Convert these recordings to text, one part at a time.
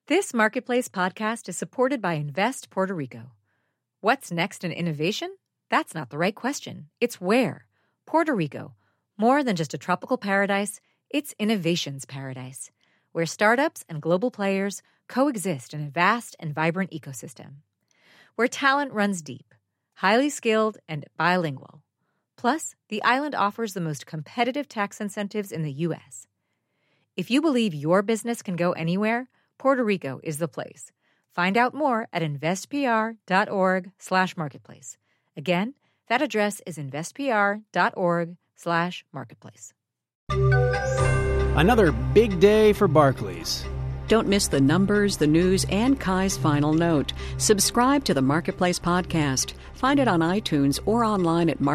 This Marketplace podcast is supported by Invest Puerto Rico. What's next in innovation? That's not the right question. It's where. Puerto Rico. More than just a tropical paradise, it's innovation's paradise, where startups and global players coexist in a vast and vibrant ecosystem. Where talent runs deep, highly skilled, and bilingual. Plus, the island offers the most competitive tax incentives in the U.S. If you believe your business can go anywhere, Puerto Rico is the place. Find out more at investpr.org/marketplace. Again, that address is investpr.org/marketplace. Another big day for Barclays. Don't miss the numbers, the news, and Kai's final note. Subscribe to the Marketplace podcast. Find it on iTunes or online at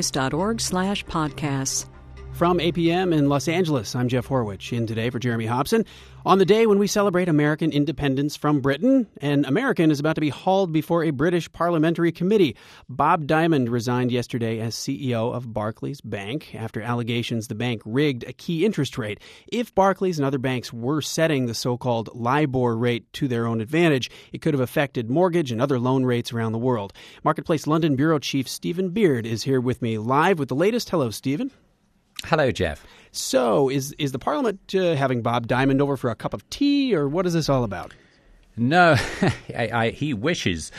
marketplace.org/podcasts. From APM in Los Angeles, I'm Jeff Horwich, in today for Jeremy Hobson. On the day when we celebrate American independence from Britain, an American is about to be hauled before a British parliamentary committee. Bob Diamond resigned yesterday as CEO of Barclays Bank after allegations the bank rigged a key interest rate. If Barclays and other banks were setting the so-called LIBOR rate to their own advantage, it could have affected mortgage and other loan rates around the world. Marketplace London Bureau Chief Stephen Beard is here with me live with the latest. Hello, Stephen. Hello, Jeff. So, is the Parliament having Bob Diamond over for a cup of tea, or what is this all about? No, he wishes.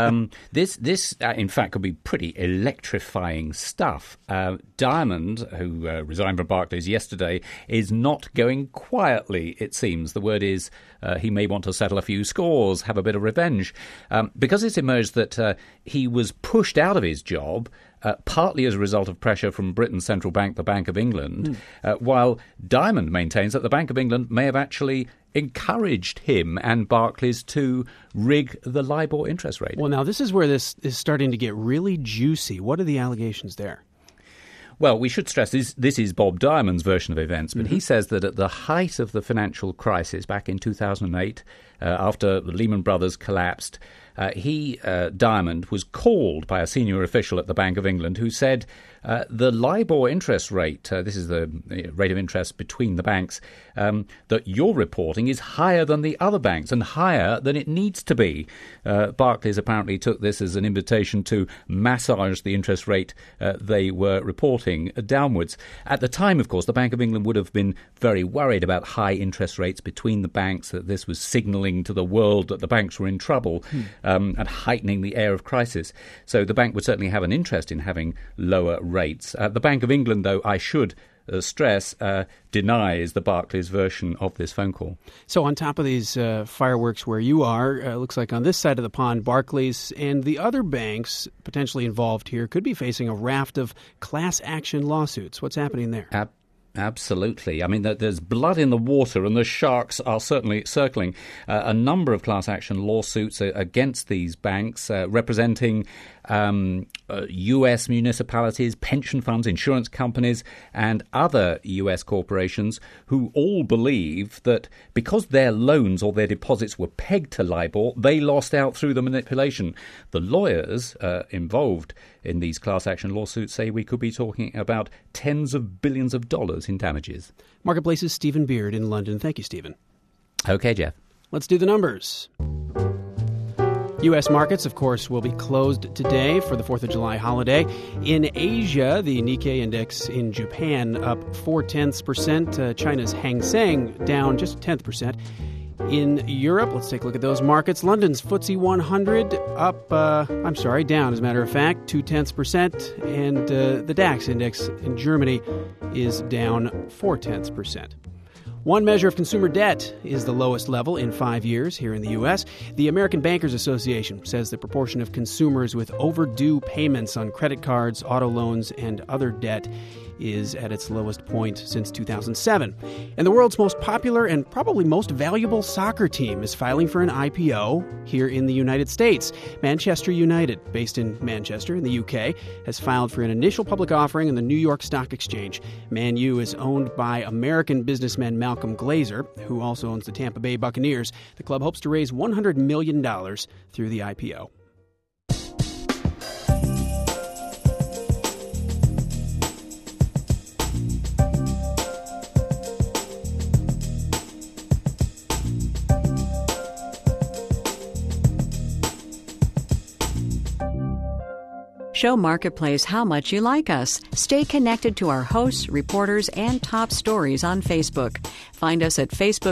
This in fact, could be pretty electrifying stuff. Diamond, who resigned from Barclays yesterday, is not going quietly, it seems. The word is he may want to settle a few scores, have a bit of revenge. Because it's emerged that he was pushed out of his job partly as a result of pressure from Britain's central bank, the Bank of England, while Diamond maintains that the Bank of England may have actually encouraged him and Barclays to rig the LIBOR interest rate. Well, now this is where this is starting to get really juicy. What are the allegations there? Well, we should stress this is Bob Diamond's version of events, but he says that at the height of the financial crisis back in 2008, after the Lehman Brothers collapsed, Diamond, was called by a senior official at the Bank of England who said the LIBOR interest rate, this is the rate of interest between the banks, that you're reporting is higher than the other banks and higher than it needs to be. Barclays apparently took this as an invitation to massage the interest rate they were reporting downwards. At the time, of course, the Bank of England would have been very worried about high interest rates between the banks, that this was signalling to the world that the banks were in trouble and heightening the air of crisis. So the bank would certainly have an interest in having lower rates. The Bank of England, though, I should stress, denies the Barclays version of this phone call. So on top of these fireworks where you are, looks like on this side of the pond, Barclays and the other banks potentially involved here could be facing a raft of class action lawsuits. What's happening there? Absolutely. I mean, there's blood in the water, and the sharks are certainly circling. A number of class action lawsuits against these banks, representing U.S. municipalities, pension funds, insurance companies, and other U.S. corporations who all believe that because their loans or their deposits were pegged to LIBOR, they lost out through the manipulation. The lawyers involved in these class action lawsuits say we could be talking about tens of billions of dollars in damages. Marketplace's Stephen Beard in London. Thank you, Stephen. Okay, Jeff. Let's do the numbers. U.S. markets, of course, will be closed today for the 4th of July holiday. In Asia, the Nikkei index in Japan up 0.4%. China's Hang Seng down just 0.1%. In Europe, let's take a look at those markets. London's FTSE 100 down, as a matter of fact, 0.2%. And the DAX index in Germany is down 0.4%. One measure of consumer debt is the lowest level in 5 years here in the U.S. The American Bankers Association says the proportion of consumers with overdue payments on credit cards, auto loans, and other debt is at its lowest point since 2007. And the world's most popular and probably most valuable soccer team is filing for an IPO here in the United States. Manchester United, based in Manchester in the UK, has filed for an initial public offering in the New York Stock Exchange. Man U is owned by American businessman Malcolm Glazer, who also owns the Tampa Bay Buccaneers. The club hopes to raise $100 million through the IPO. Show Marketplace how much you like us. Stay connected to our hosts, reporters, and top stories on Facebook. Find us at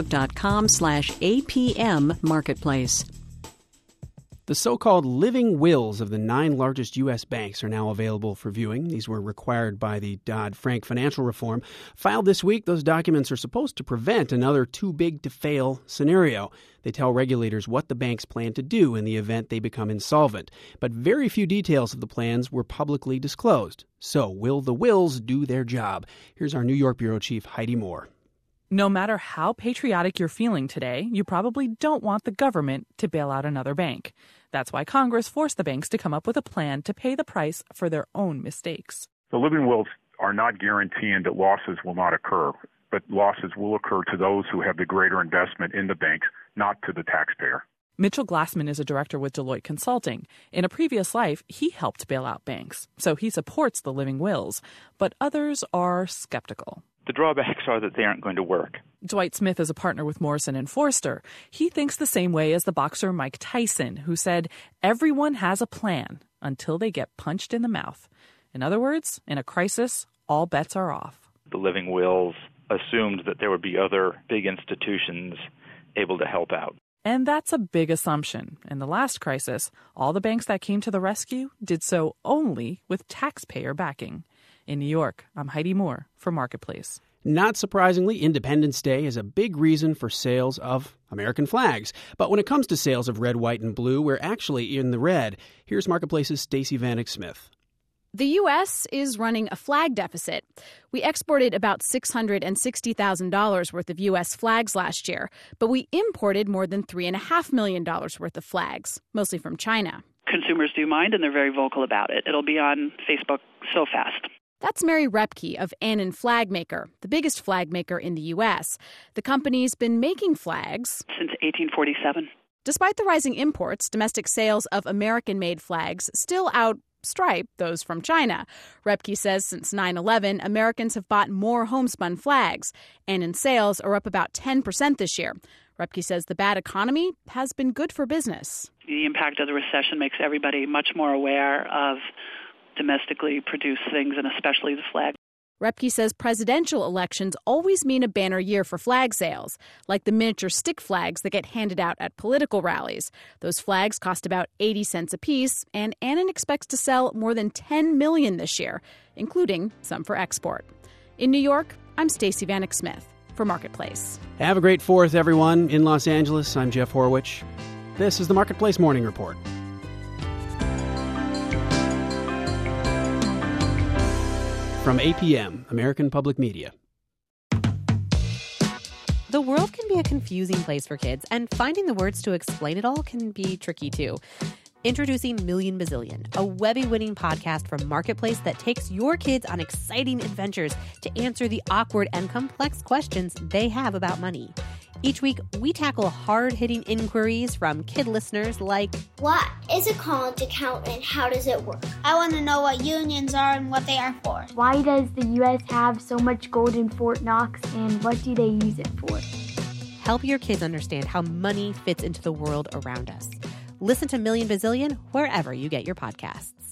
facebook.com/APM Marketplace. The so-called living wills of the 9 largest U.S. banks are now available for viewing. These were required by the Dodd-Frank financial reform. Filed this week, those documents are supposed to prevent another too-big-to-fail scenario. They tell regulators what the banks plan to do in the event they become insolvent. But very few details of the plans were publicly disclosed. So will the wills do their job? Here's our New York bureau chief, Heidi Moore. No matter how patriotic you're feeling today, you probably don't want the government to bail out another bank. That's why Congress forced the banks to come up with a plan to pay the price for their own mistakes. The living wills are not guaranteeing that losses will not occur, but losses will occur to those who have the greater investment in the banks, not to the taxpayer. Mitchell Glassman is a director with Deloitte Consulting. In a previous life, he helped bail out banks, so he supports the living wills. But others are skeptical. The drawbacks are that they aren't going to work. Dwight Smith is a partner with Morrison & Foerster. He thinks the same way as the boxer Mike Tyson, who said, everyone has a plan until they get punched in the mouth. In other words, in a crisis, all bets are off. The living wills assumed that there would be other big institutions able to help out. And that's a big assumption. In the last crisis, all the banks that came to the rescue did so only with taxpayer backing. In New York, I'm Heidi Moore for Marketplace. Not surprisingly, Independence Day is a big reason for sales of American flags. But when it comes to sales of red, white, and blue, we're actually in the red. Here's Marketplace's Stacey Vanek Smith. The U.S. is running a flag deficit. We exported about $660,000 worth of U.S. flags last year, but we imported more than $3.5 million worth of flags, mostly from China. Consumers do mind, and they're very vocal about it. It'll be on Facebook so fast. That's Mary Repke of Annan Flagmaker, the biggest flag maker in the U.S. The company's been making flags since 1847. Despite the rising imports, domestic sales of American-made flags still outstrip those from China. Repke says since 9/11, Americans have bought more homespun flags. Annan sales are up about 10% this year. Repke says the bad economy has been good for business. The impact of the recession makes everybody much more aware of domestically produced things, and especially the flag. Repke says presidential elections always mean a banner year for flag sales, like the miniature stick flags that get handed out at political rallies. Those flags cost about 80 cents apiece, and Annan expects to sell more than 10 million this year, including some for export. In New York, I'm Stacey Vanek Smith for Marketplace. Have a great 4th, everyone. In Los Angeles, I'm Jeff Horwich. This is the Marketplace Morning Report. From APM, American Public Media. The world can be a confusing place for kids, and finding the words to explain it all can be tricky too. Introducing Million Bazillion, a Webby-winning podcast from Marketplace that takes your kids on exciting adventures to answer the awkward and complex questions they have about money. Each week, we tackle hard-hitting inquiries from kid listeners like, what is a college account and how does it work? I want to know what unions are and what they are for. Why does the U.S. have so much gold in Fort Knox, and what do they use it for? Help your kids understand how money fits into the world around us. Listen to Million Bazillion wherever you get your podcasts.